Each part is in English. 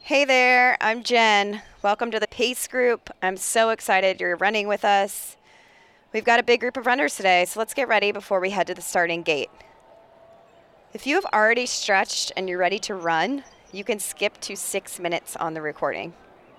Hey there, I'm Jen. Welcome to the Pace Group. I'm so excited you're running with us. We've got a big group of runners today, so let's get ready before we head to the starting gate. If you have already stretched and you're ready to run, you can skip to 6 minutes on the recording.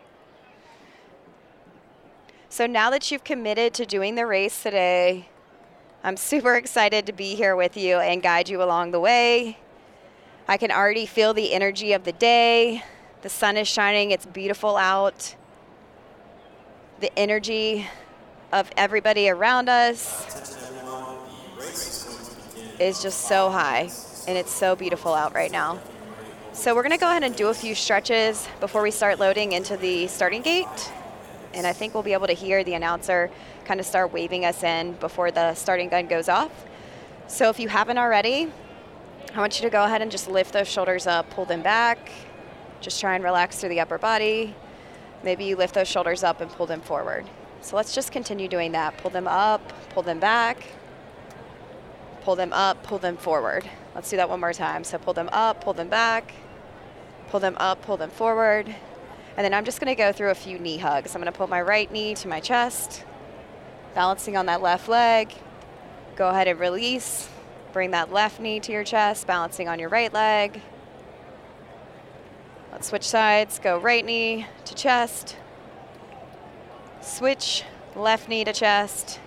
So now that you've committed to doing the race today, I'm super excited to be here with you and guide you along the way. I can already feel the energy of the day. The sun is shining, it's beautiful out. The energy of everybody around us is just so high, and it's so beautiful out right now. So we're gonna go ahead and do a few stretches before we start loading into the starting gate. And I think we'll be able to hear the announcer kind of start waving us in before the starting gun goes off. So if you haven't already, I want you to go ahead and just lift those shoulders up, pull them back. Just try and relax through the upper body. Maybe you lift those shoulders up and pull them forward. So let's just continue doing that. Pull them up, pull them back, pull them up, pull them forward. Let's do that one more time. So pull them up, pull them back, pull them up, pull them forward. And then I'm just gonna go through a few knee hugs. I'm gonna pull my right knee to my chest, balancing on that left leg. Go ahead and release. Bring that left knee to your chest, balancing on your right leg. Let's switch sides. Go right knee to chest. Switch left knee to chest.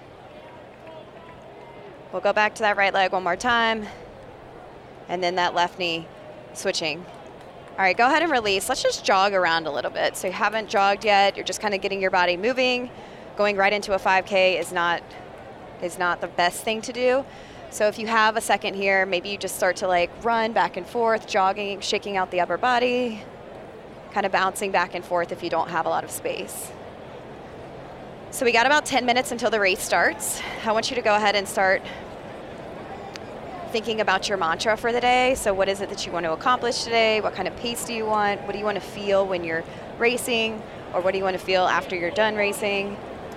We'll go back to that right leg one more time. And then that left knee switching. All right, go ahead and release. Let's just jog around a little bit. So you haven't jogged yet. You're just kind of getting your body moving. Going right into a 5K is not the best thing to do. So if you have a second here, maybe you just start to like run back and forth, jogging, shaking out the upper body, kind of bouncing back and forth if you don't have a lot of space. So we got about 10 minutes until the race starts. I want you to go ahead and start thinking about your mantra for the day. So what is it that you want to accomplish today? What kind of pace do you want? What do you want to feel when you're racing? Or what do you want to feel after you're done racing?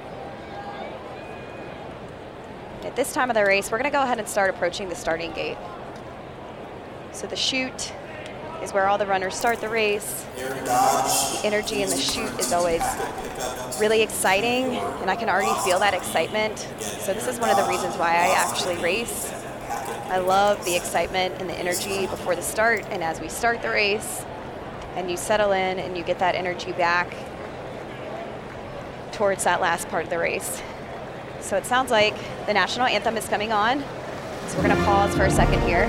At this time of the race, we're going to go ahead and start approaching the starting gate. So the chute is where all the runners start the race. The energy in the chute is always really exciting, and I can already feel that excitement. So this is one of the reasons why I actually race. I love the excitement and the energy before the start and as we start the race, and you settle in and you get that energy back towards that last part of the race. So it sounds like the national anthem is coming on. So we're gonna pause for a second here.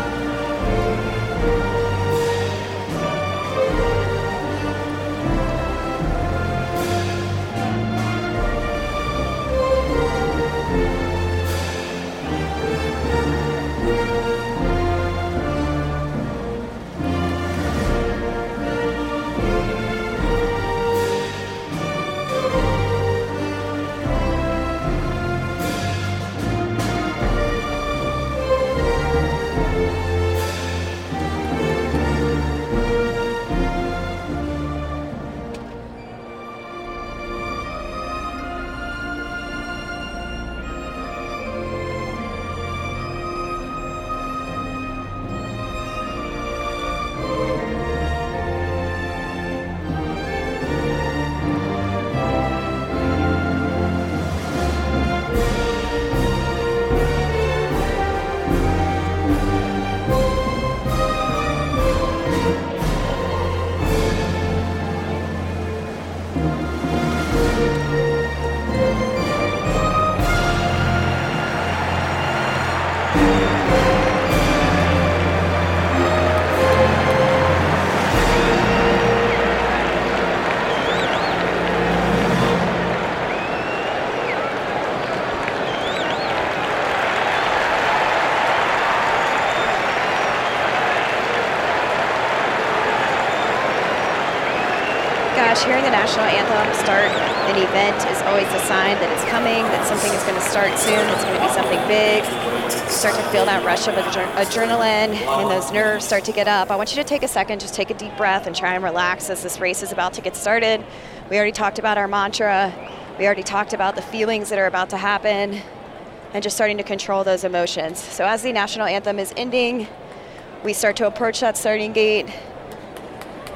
Hearing the national anthem start an event is always a sign that it's coming, that something is going to start soon, it's going to be something big. You start to feel that rush of adrenaline and those nerves start to get up. I want you to take a second, just take a deep breath and try and relax as this race is about to get started. We already talked about our mantra. We already talked about the feelings that are about to happen and just starting to control those emotions. So as the national anthem is ending, we start to approach that starting gate.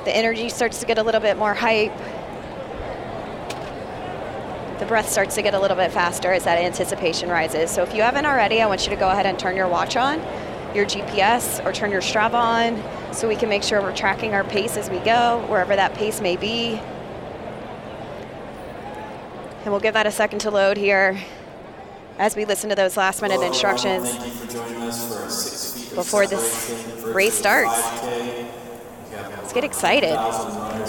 The energy starts to get a little bit more hype. The breath starts to get a little bit faster as that anticipation rises. So if you haven't already, I want you to go ahead and turn your watch on, your GPS, or turn your Strava on so we can make sure we're tracking our pace as we go, wherever that pace may be. And we'll give that a second to load here as we listen to those last minute instructions before this race starts. Let's get excited. All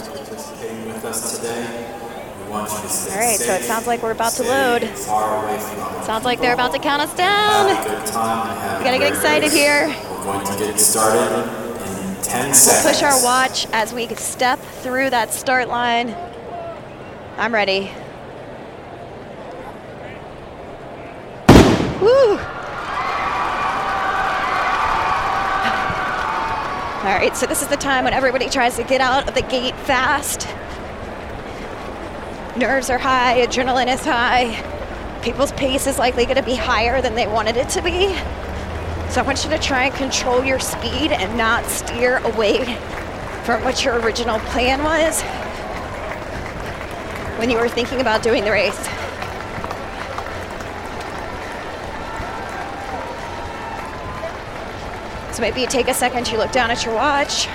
right, so it sounds like we're about to load. Sounds like they're about to count us down. We gotta get excited here. We're going to get started in 10 seconds. We'll push our watch as we step through that start line. I'm ready. Woo! All right, so this is the time when everybody tries to get out of the gate fast. Nerves are high, adrenaline is high. People's pace is likely gonna be higher than they wanted it to be. So I want you to try and control your speed and not steer away from what your original plan was when you were thinking about doing the race. So maybe you take a second, you look down at your watch.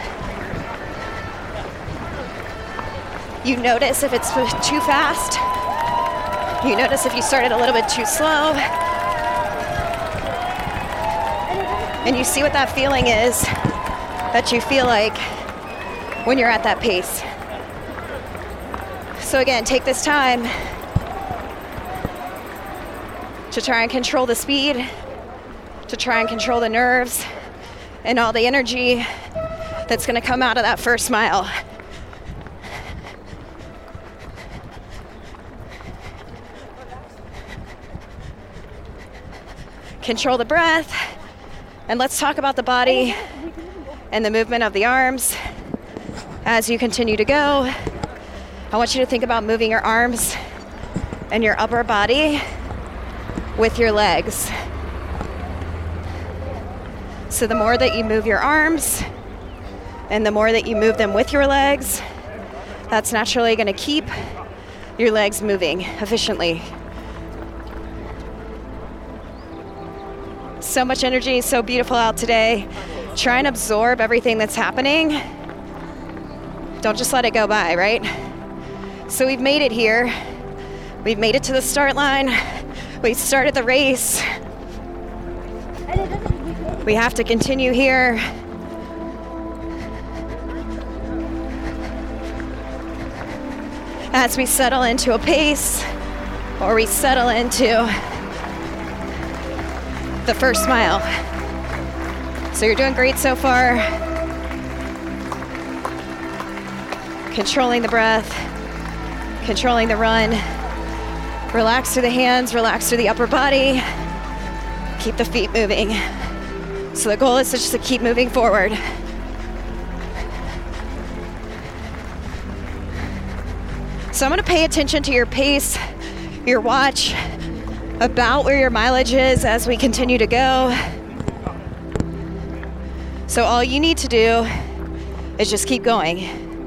You notice if it's too fast. You notice if you started a little bit too slow. And you see what that feeling is that you feel like when you're at that pace. So again, take this time to try and control the speed, to try and control the nerves, and all the energy that's gonna come out of that first mile. Control the breath, and let's talk about the body and the movement of the arms as you continue to go. I want you to think about moving your arms and your upper body with your legs. So the more that you move your arms and the more that you move them with your legs, that's naturally going to keep your legs moving efficiently. So much energy, so beautiful out today. Try and absorb everything that's happening. Don't just let it go by, right? So we've made it here. We've made it to the start line. We started the race. We have to continue here. As we settle into a pace, or we settle into the first mile. So you're doing great so far. Controlling the breath, controlling the run. Relax through the hands, relax through the upper body. Keep the feet moving. So the goal is just to keep moving forward. So I'm gonna pay attention to your pace, your watch, about where your mileage is as we continue to go. So all you need to do is just keep going.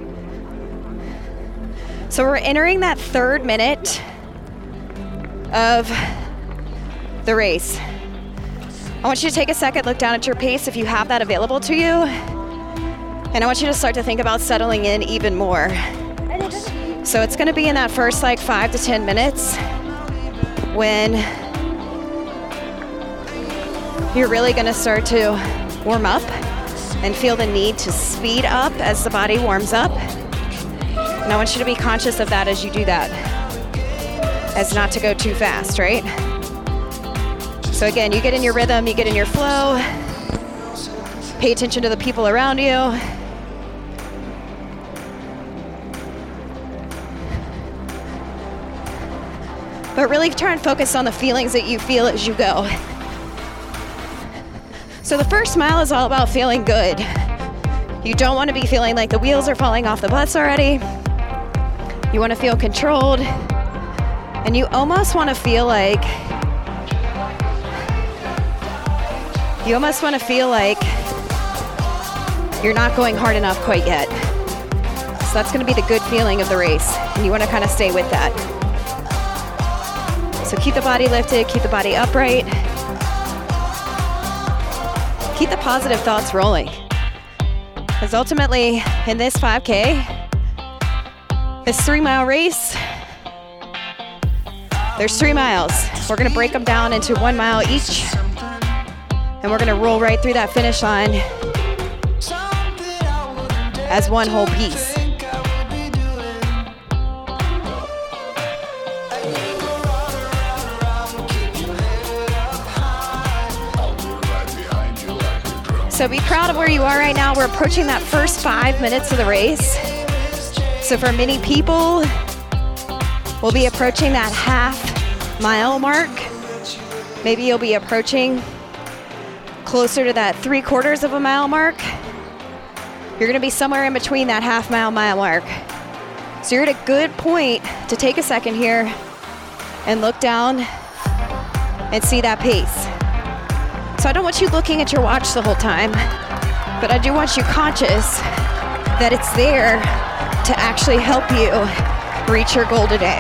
So we're entering that third minute of the race. I want you to take a second, look down at your pace if you have that available to you. And I want you to start to think about settling in even more. So it's gonna be in that first 5 to 10 minutes when you're really gonna start to warm up and feel the need to speed up as the body warms up. And I want you to be conscious of that as you do that, as not to go too fast, right? So again, you get in your rhythm, you get in your flow, pay attention to the people around you. But really try and focus on the feelings that you feel as you go. So the first mile is all about feeling good. You don't want to be feeling like the wheels are falling off the bus already. You want to feel controlled. And you almost want to feel like you're not going hard enough quite yet. that's gonna be the good feeling of the race, and you wanna kind of stay with that. So keep the body lifted, keep the body upright. Keep the positive thoughts rolling. Because ultimately, in this 5K, this 3-mile race, there's 3 miles. We're gonna break them down into 1 mile each, and we're gonna roll right through that finish line as one whole piece. So be proud of where you are right now. We're approaching that first 5 minutes of the race. So for many people, we'll be approaching that half-mile mark. Maybe you'll be approaching closer to that 3/4 of a mile mark. You're gonna be somewhere in between that half-mile, mile mark. So you're at a good point to take a second here and look down and see that pace. So I don't want you looking at your watch the whole time, but I do want you conscious that it's there to actually help you reach your goal today.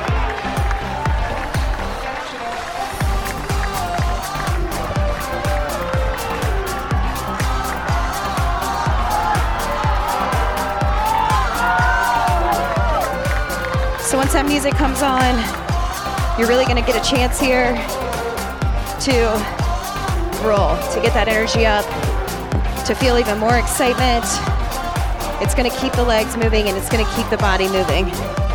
So once that music comes on, you're really gonna get a chance here to roll, to get that energy up, to feel even more excitement. It's gonna keep the legs moving and it's gonna keep the body moving.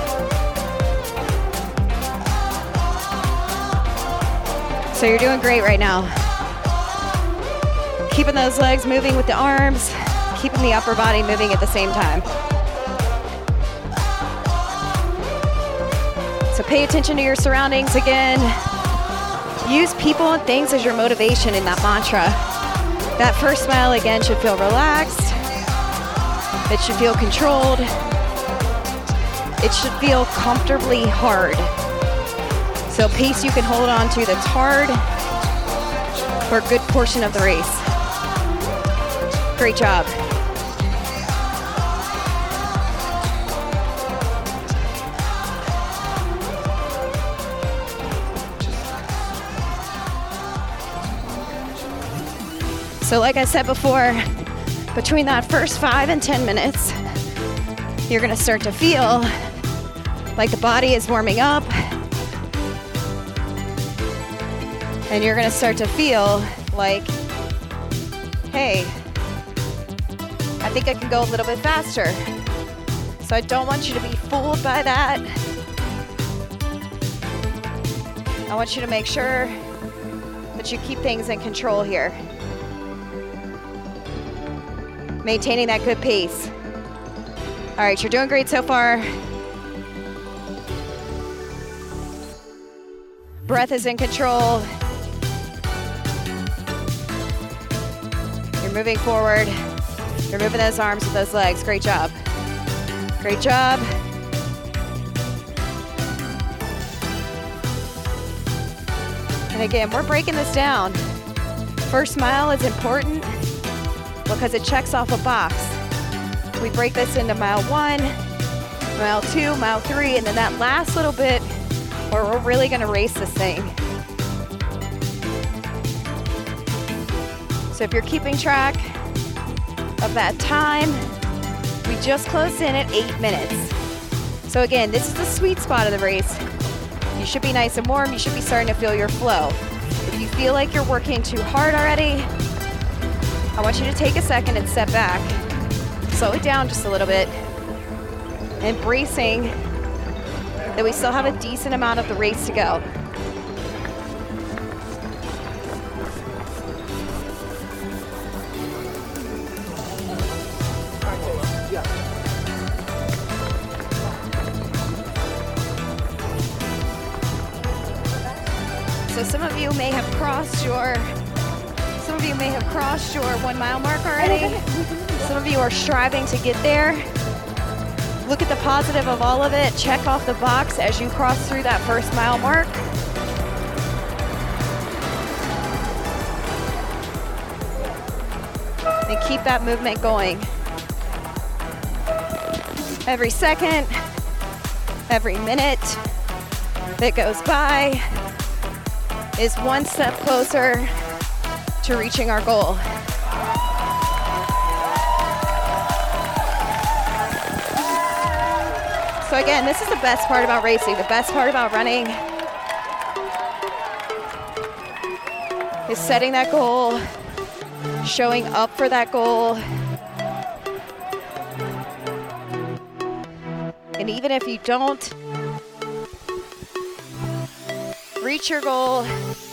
So you're doing great right now. Keeping those legs moving with the arms, keeping the upper body moving at the same time. So pay attention to your surroundings again. Use people and things as your motivation in that mantra. That first mile again should feel relaxed. It should feel controlled. It should feel comfortably hard. So pace you can hold on to that's hard for a good portion of the race. Great job. So like I said before, between that first 5 and 10 minutes, you're gonna start to feel like the body is warming up, and you're gonna start to feel like, hey, I think I can go a little bit faster. So I don't want you to be fooled by that. I want you to make sure that you keep things in control here. Maintaining that good pace. All right, you're doing great so far. Breath is in control. You're moving forward. You're moving those arms with those legs. Great job. Great job. And again, we're breaking this down. First mile is important because it checks off a box. We break this into mile 1, mile 2, mile 3, and then that last little bit where we're really gonna race this thing. So if you're keeping track of that time, we just closed in at 8 minutes. So again, this is the sweet spot of the race. You should be nice and warm. You should be starting to feel your flow. If you feel like you're working too hard already, I want you to take a second and step back. Slow it down just a little bit. Embracing that we still have a decent amount of the race to go. So some of you may have crossed your 1 mile mark already. Some of you are striving to get there. Look at the positive of all of it. Check off the box as you cross through that first mile mark. And keep that movement going. Every second, every minute that goes by is one step closer to reaching our goal. So again, this is the best part about racing. The best part about running is setting that goal, showing up for that goal. And even if you don't reach your goal,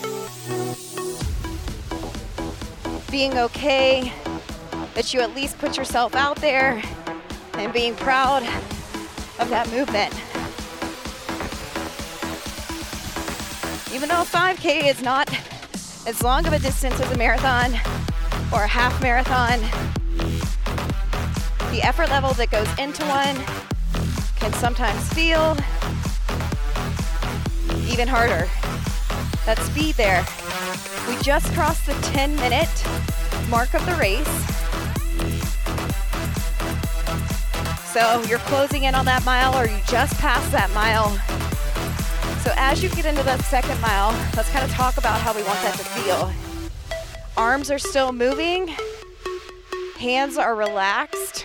being okay that you at least put yourself out there and being proud of that movement. Even though 5K is not as long of a distance as a marathon or a half marathon, the effort level that goes into one can sometimes feel even harder. That speed there. We just crossed the 10-minute mark of the race. So you're closing in on that mile, or you just passed that mile. So as you get into that second mile, let's kind of talk about how we want that to feel. Arms are still moving. Hands are relaxed.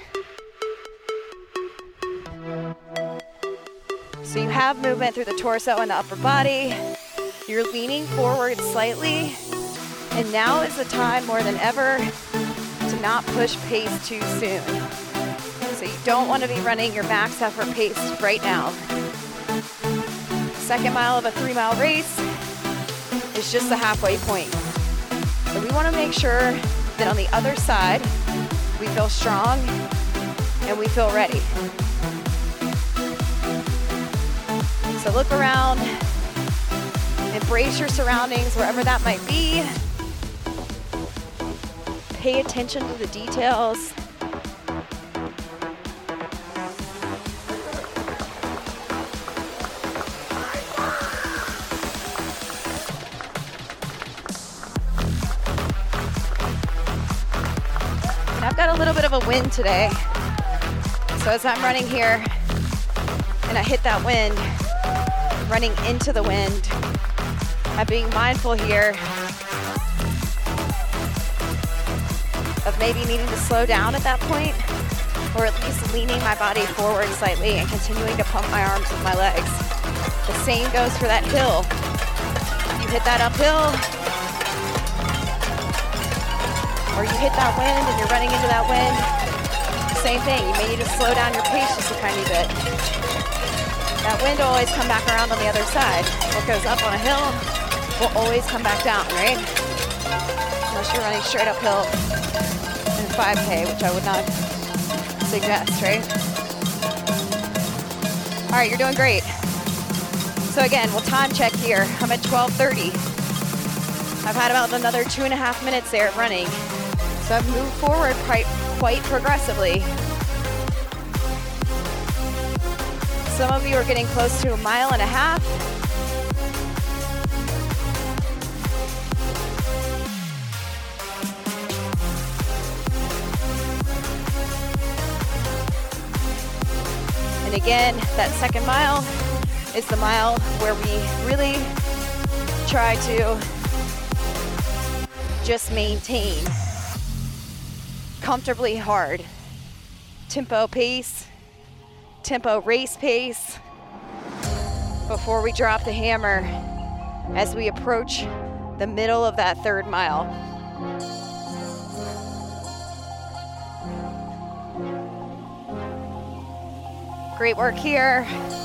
So you have movement through the torso and the upper body. You're leaning forward slightly. And now is the time more than ever to not push pace too soon. So you don't want to be running your max effort pace right now. Second mile of a 3-mile race is just the halfway point. So we want to make sure that on the other side, we feel strong and we feel ready. So look around, embrace your surroundings wherever that might be. Pay attention to the details. And I've got a little bit of a wind today. So as I'm running here and I hit that wind, running into the wind, I'm being mindful here of maybe needing to slow down at that point, or at least leaning my body forward slightly and continuing to pump my arms with my legs. The same goes for that hill. You hit that uphill, or you hit that wind and you're running into that wind, same thing. You may need to slow down your pace just a tiny bit. That wind will always come back around on the other side. What goes up on a hill will always come back down, right? Unless you're running straight uphill in 5K, which I would not suggest, right? All right, you're doing great. So again, we'll time check here. I'm at 12:30. I've had about another 2.5 minutes there of running. So I've moved forward quite progressively. Some of you are getting close to 1.5 miles. And again, that second mile is the mile where we really try to just maintain comfortably hard tempo pace, tempo race pace before we drop the hammer as we approach the middle of that third mile. Great work here.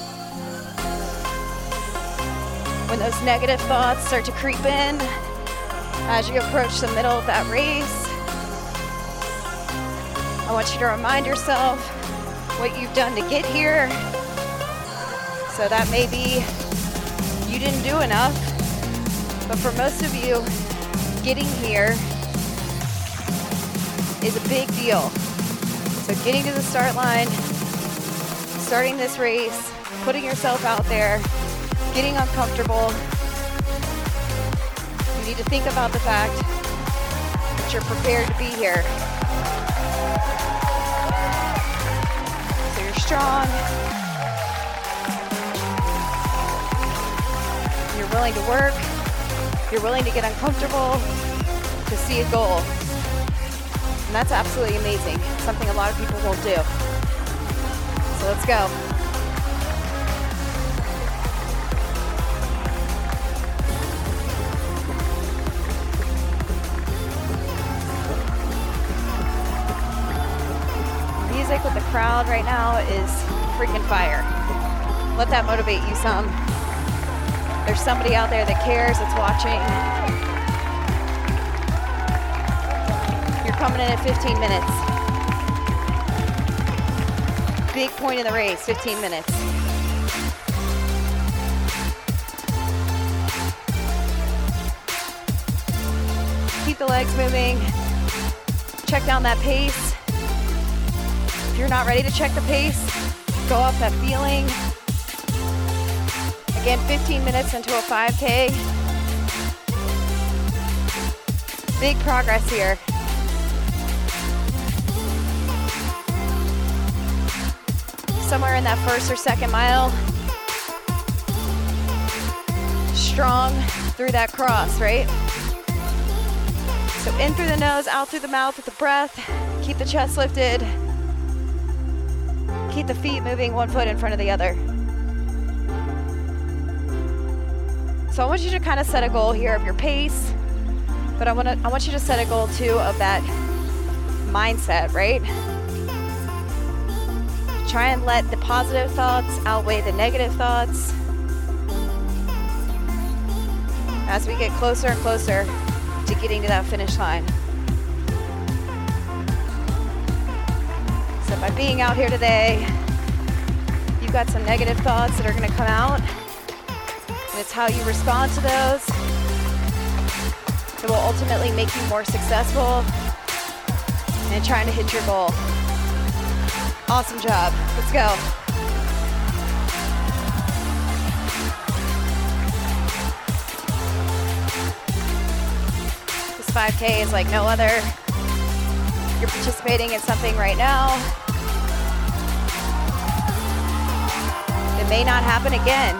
When those negative thoughts start to creep in as you approach the middle of that race, I want you to remind yourself what you've done to get here. So that maybe you didn't do enough, but for most of you, getting here is a big deal. So getting to the start line, starting this race, putting yourself out there, getting uncomfortable. You need to think about the fact that you're prepared to be here. So you're strong. You're willing to work. You're willing to get uncomfortable to see a goal. And that's absolutely amazing. Something a lot of people won't do. So let's go. Music with the crowd right now is freaking fire. Let that motivate you some. There's somebody out there that cares, that's watching. You're coming in at 15 minutes. Big point in the race, 15 minutes. Keep the legs moving. Check down that pace. If you're not ready to check the pace, go off that feeling. Again, 15 minutes into a 5K. Big progress here. Somewhere in that first or second mile. Strong through that cross, right? So in through the nose, out through the mouth with the breath. Keep the chest lifted. Keep the feet moving, one foot in front of the other. So I want you to kind of set a goal here of your pace, but I want you to set a goal too of that mindset, right? Try and let the positive thoughts outweigh the negative thoughts as we get closer and closer to getting to that finish line. So by being out here today, you've got some negative thoughts that are going to come out. And it's how you respond to those that will ultimately make you more successful in trying to hit your goal. Awesome job. Let's go. This 5K is like no other. You're participating in something right now. It may not happen again.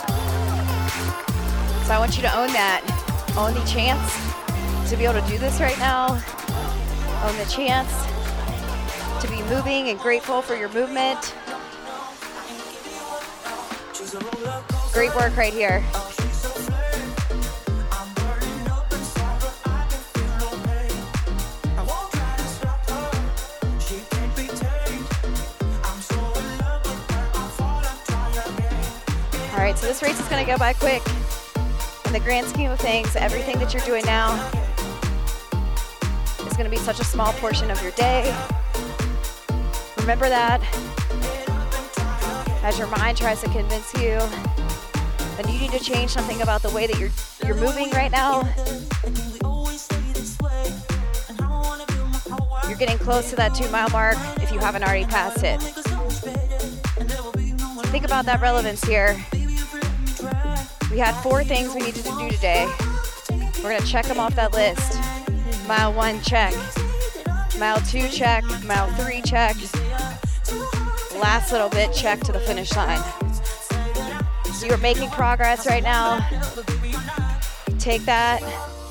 So I want you to own that. Own the chance to be able to do this right now. Own the chance to be moving and grateful for your movement. Great work right here. All right, so this race is going to go by quick. In the grand scheme of things, everything that you're doing now is going to be such a small portion of your day. Remember that as your mind tries to convince you that you need to change something about the way that you're moving right now. You're getting close to that 2-mile mark if you haven't already passed it. Think about that relevance here. We had 4 things we needed to do today. We're going to check them off that list. Mile 1, check. Mile 2, check. Mile 3, check. Last little bit, check to the finish line. So you're making progress right now. Take that.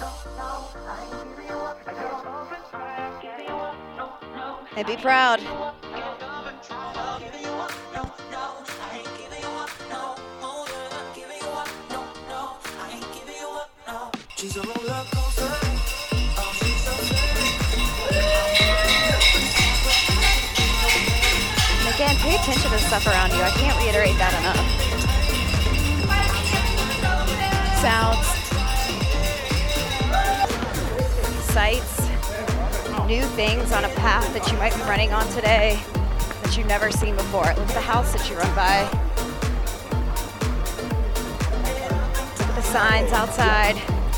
And be proud. She's a roller coaster. Oh, she's so And again, pay attention to the stuff around you. I can't reiterate that enough. Sounds, sights, new things on a path that you might be running on today that you've never seen before. Look at the house that you run by. Look at the signs outside.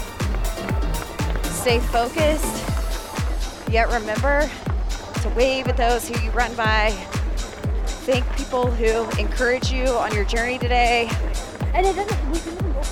Stay focused, yet remember to wave at those who you run by. Thank people who encourage you on your journey today. And it doesn't, we can even go.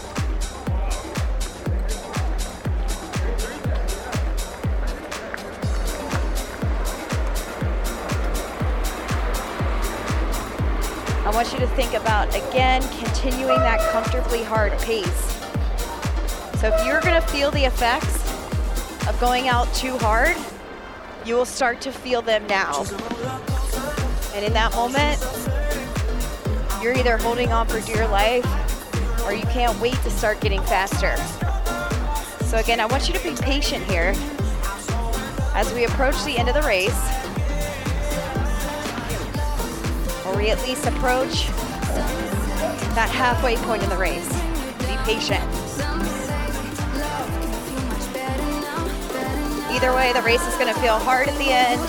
want you to think about, again, continuing that comfortably hard pace. So if you're gonna feel the effects of going out too hard, you will start to feel them now. And in that moment, you're either holding on for dear life or you can't wait to start getting faster. So again, I want you to be patient here as we approach the end of the race, or we at least approach that halfway point in the race. Be patient. Either way, the race is going to feel hard at the end.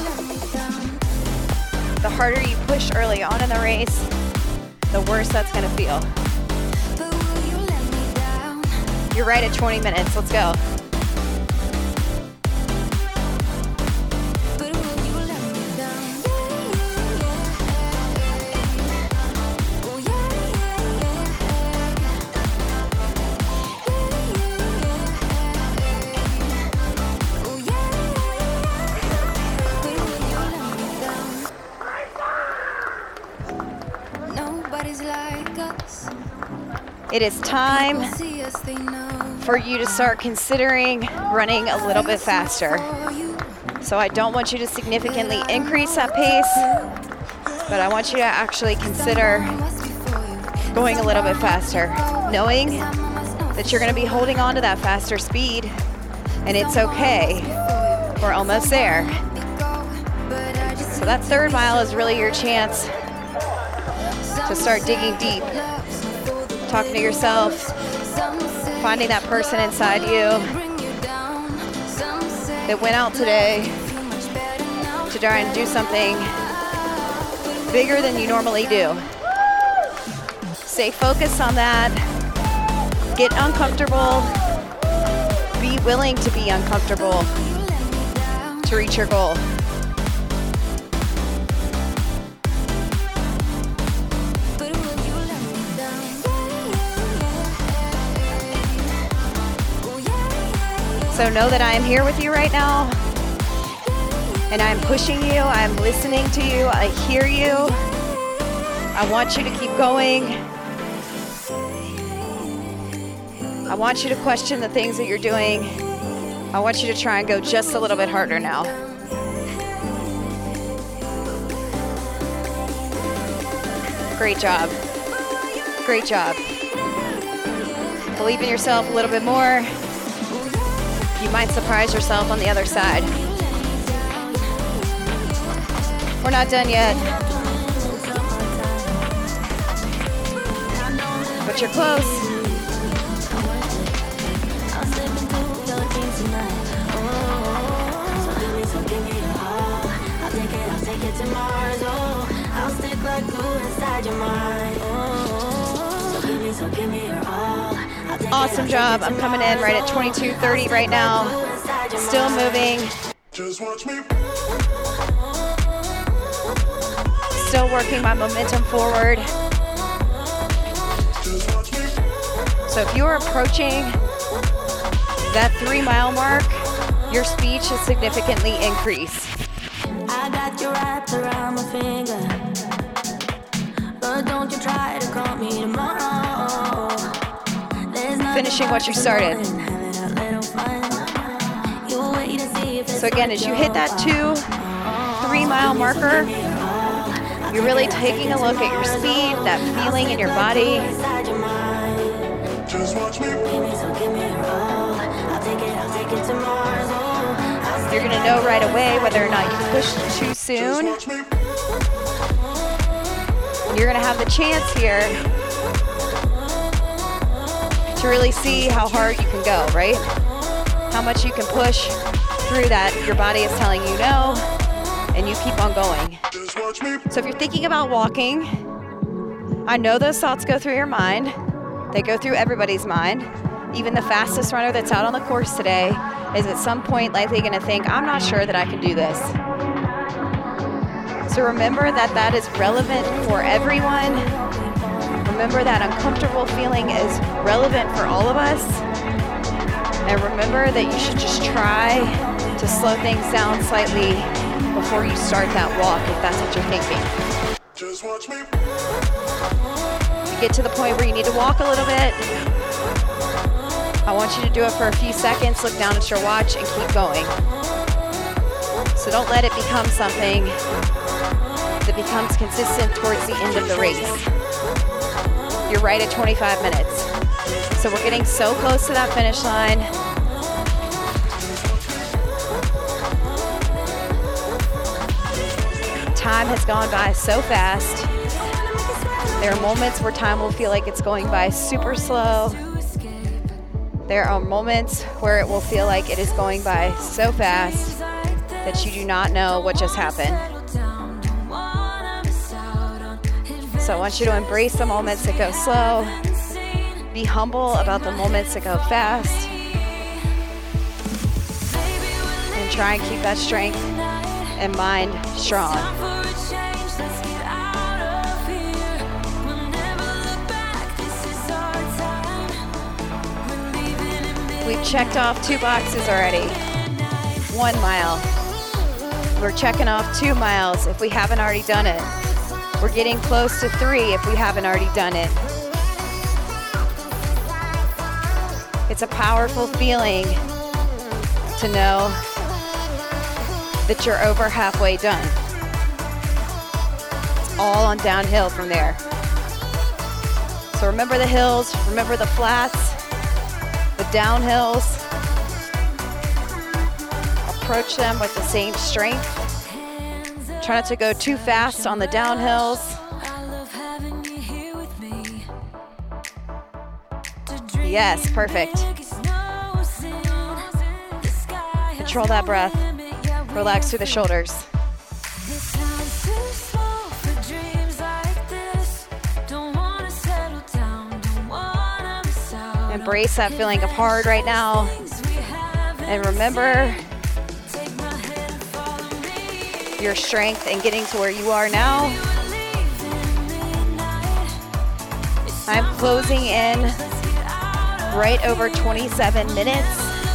The harder you push early on in the race, the worse that's going to feel. You're right at 20 minutes. Let's go. It is time for you to start considering running a little bit faster. So I don't want you to significantly increase that pace, but I want you to actually consider going a little bit faster, knowing that you're going to be holding on to that faster speed, and it's okay. We're almost there. So that third mile is really your chance to start digging deep, talking to yourself, finding that person inside you that went out today to try and do something bigger than you normally do. Stay focused on that. Get uncomfortable. Be willing to be uncomfortable to reach your goal. So know that I am here with you right now, and I am pushing you, I am listening to you, I hear you. I want you to keep going. I want you to question the things that you're doing. I want you to try and go just a little bit harder now. Great job. Great job. Believe in yourself a little bit more. You might surprise yourself on the other side. We're not done yet. But you're close. Awesome job. I'm coming in right at 22:30 right now. Still moving. Still working my momentum forward. So if you're approaching that 3 mile mark, your speed should significantly increase. I got you wrapped around my finger, but don't you try to call me tomorrow. Finishing what you started. So again, as you hit that 2-3 mile marker, you're really taking a look at your speed, that feeling in your body. You're gonna know right away whether or not you pushed too soon. You're gonna have the chance here to really see how hard you can go, right? How much you can push through that. Your body is telling you no, and you keep on going. So if you're thinking about walking, I know those thoughts go through your mind. They go through everybody's mind. Even the fastest runner that's out on the course today is at some point likely going to think, I'm not sure that I can do this. So remember that that is relevant for everyone. Remember that uncomfortable feeling is relevant for all of us. And remember that you should just try to slow things down slightly before you start that walk, if that's what you're thinking. You get to the point where you need to walk a little bit. I want you to do it for a few seconds, look down at your watch, and keep going. So don't let it become something that becomes consistent towards the end of the race. You're right at 25 minutes. So we're getting so close to that finish line. Time has gone by so fast. There are moments where time will feel like it's going by super slow. There are moments where it will feel like it is going by so fast that you do not know what just happened. So I want you to embrace the moments that go slow. Be humble about the moments that go fast. And try and keep that strength and mind strong. We've checked off 2 boxes already. 1 mile. We're checking off 2 miles if we haven't already done it. We're getting close to 3 if we haven't already done it. It's a powerful feeling to know that you're over halfway done. It's all on downhill from there. So remember the hills, remember the flats, the downhills. Approach them with the same strength. Try not to go too fast on the downhills. Yes, perfect. Control that breath. Relax through the shoulders. Embrace that feeling of hard right now. And remember your strength in getting to where you are now. I'm closing in right over 27 minutes.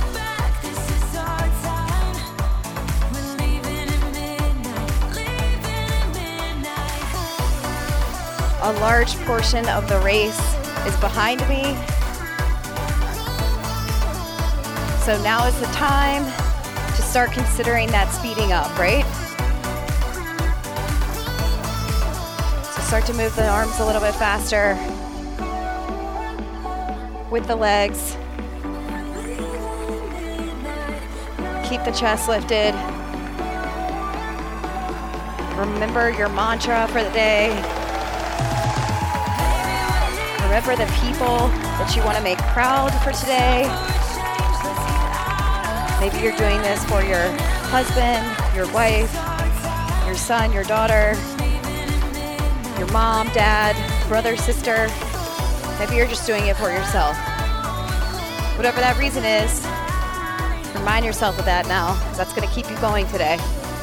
A large portion of the race is behind me. So now is the time to start considering that speeding up, right? So start to move the arms a little bit faster with the legs. Keep the chest lifted. Remember your mantra for the day. Remember the people that you want to make proud for today. Maybe you're doing this for your husband, your wife, your son, your daughter, your mom, dad, brother, sister. Maybe you're just doing it for yourself. Whatever that reason is, remind yourself of that now. That's going to keep you going today.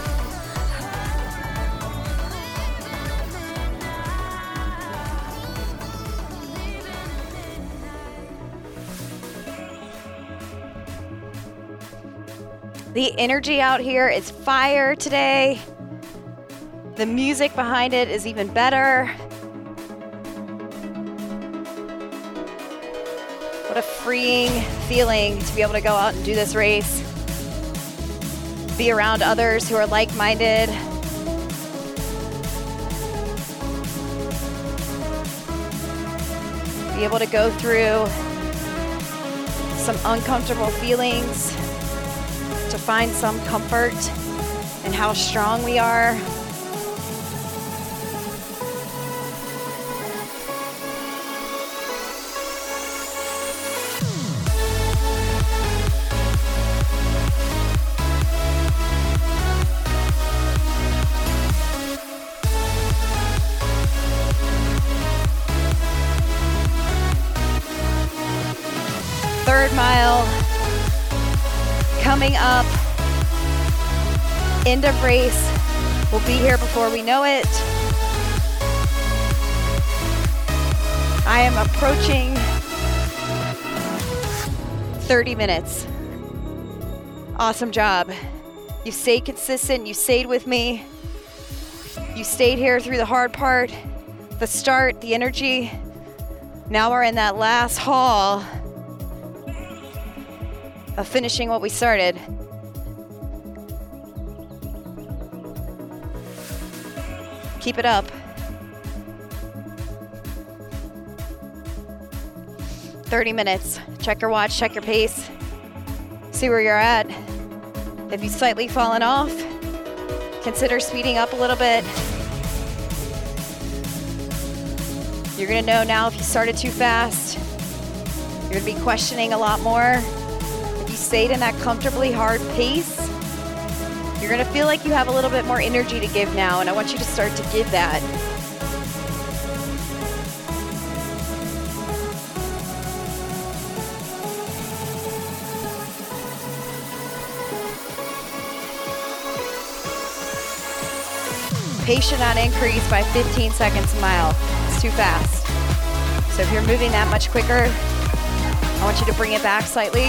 The energy out here is fire today. The music behind it is even better. What a freeing feeling to be able to go out and do this race. Be around others who are like-minded. Be able to go through some uncomfortable feelings to find some comfort in how strong we are. Third mile coming up. End of race. We'll be here before we know it. I am approaching 30 minutes. Awesome job. You stayed consistent. You stayed with me. You stayed here through the hard part, the start, the energy. Now we're in that last haul of finishing what we started. Keep it up. 30 minutes. Check your watch, check your pace. See where you're at. If you've slightly fallen off, consider speeding up a little bit. You're gonna know now if you started too fast. You're gonna be questioning a lot more. If you stayed in that comfortably hard pace, you're gonna feel like you have a little bit more energy to give now, and I want you to start to give that. Pace should not increase by 15 seconds a mile. It's too fast. So if you're moving that much quicker, I want you to bring it back slightly.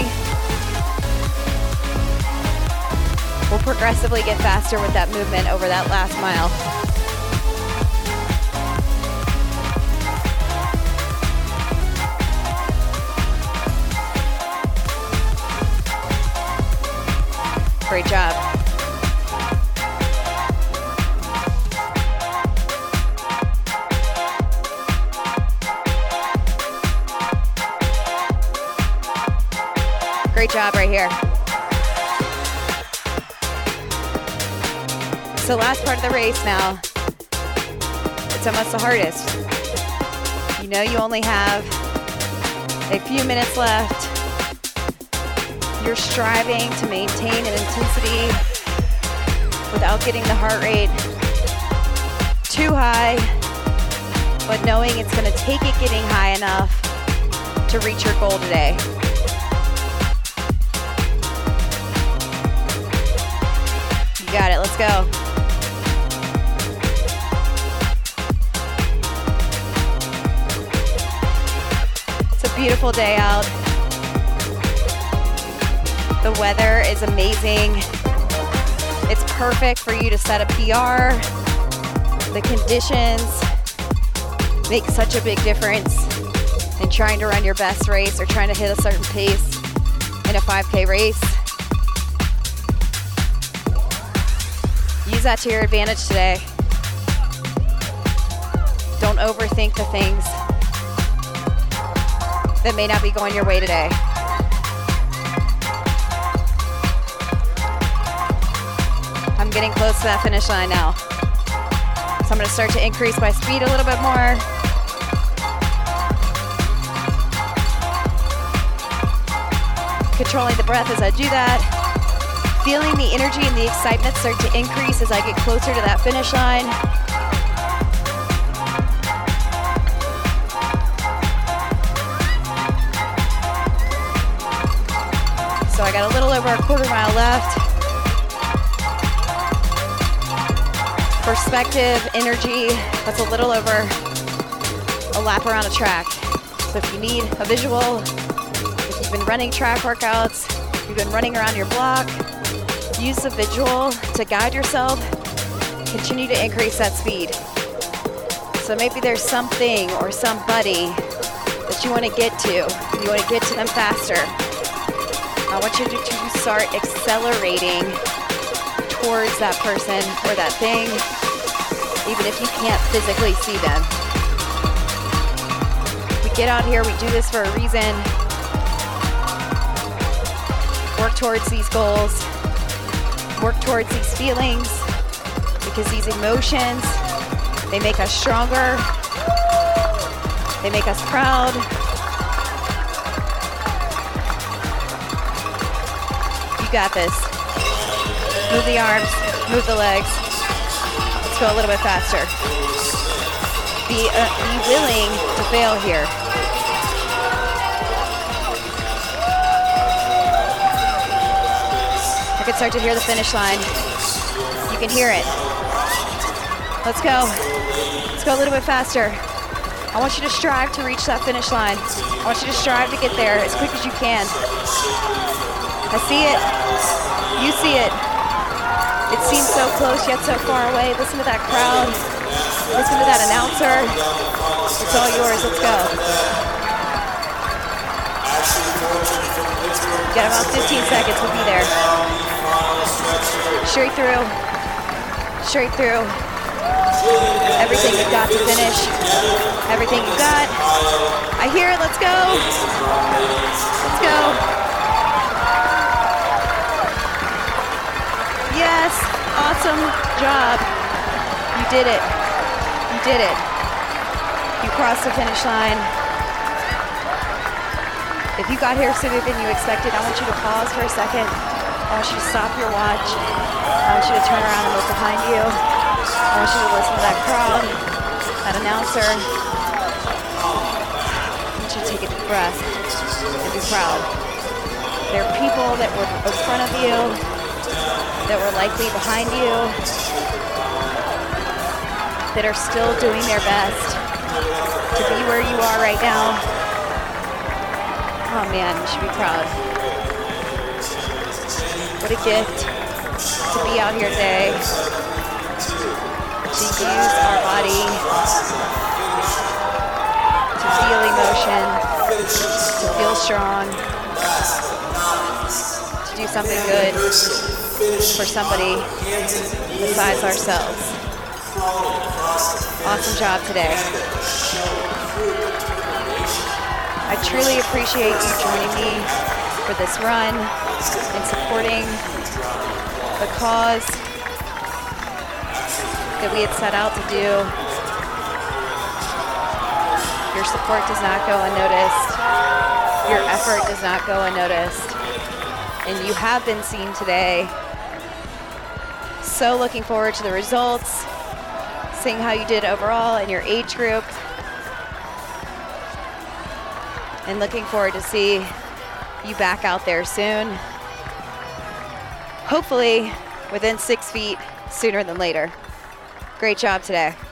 We'll progressively get faster with that movement over that last mile. Great job. Great job right here. So last part of the race now. It's almost the hardest. You know you only have a few minutes left. You're striving to maintain an intensity without getting the heart rate too high, but knowing it's going to take it getting high enough to reach your goal today. You got it, let's go. It's a beautiful day out. The weather is amazing. It's perfect for you to set a PR. The conditions make such a big difference in trying to run your best race or trying to hit a certain pace in a 5K race. Use that to your advantage today. Don't overthink the things that may not be going your way today. I'm getting close to that finish line now. So I'm gonna start to increase my speed a little bit more. Controlling the breath as I do that. Feeling the energy and the excitement start to increase as I get closer to that finish line. So I got a little over a quarter mile left. Perspective, energy, that's a little over a lap around a track. So if you need a visual, if you've been running track workouts, you've been running around your block, use the visual to guide yourself, continue to increase that speed. So maybe there's something or somebody that you want to get to. You want to get to them faster. I want you to start accelerating towards that person or that thing, even if you can't physically see them. We get out here, we do this for a reason. Work towards these goals. Work towards these feelings, because these emotions, they make us stronger. They make us proud. You got this. Move the arms, move the legs. Let's go a little bit faster. Be willing to fail here. I can start to hear the finish line. You can hear it. Let's go. Let's go a little bit faster. I want you to strive to reach that finish line. I want you to strive to get there as quick as you can. I see it. You see it. It seems so close yet so far away. Listen to that crowd. Listen to that announcer. It's all yours. Let's go. Got about 15 seconds. We'll be there. Straight through. Straight through. Everything you've got to finish. Everything you've got. I hear it. Let's go. Let's go. Yes. Awesome job. You did it. You did it. You crossed the finish line. If you got here sooner than you expected, I want you to pause for a second. I want you to stop your watch. I want you to turn around and look behind you. I want you to listen to that crowd, that announcer. I want you to take a deep breath and be proud. There are people that were in front of you, that were likely behind you, that are still doing their best to be where you are right now. Oh man, you should be proud. What a gift to be out here today, to use our body, to feel emotion, to feel strong, to do something good for somebody besides ourselves. Awesome job today. I truly appreciate you joining me for this run and supporting the cause that we had set out to do. Your support does not go unnoticed. Your effort does not go unnoticed. And you have been seen today. So looking forward to the results, seeing how you did overall in your age group, and looking forward to see you back out there soon. Hopefully within 6 feet sooner than later. Great job today.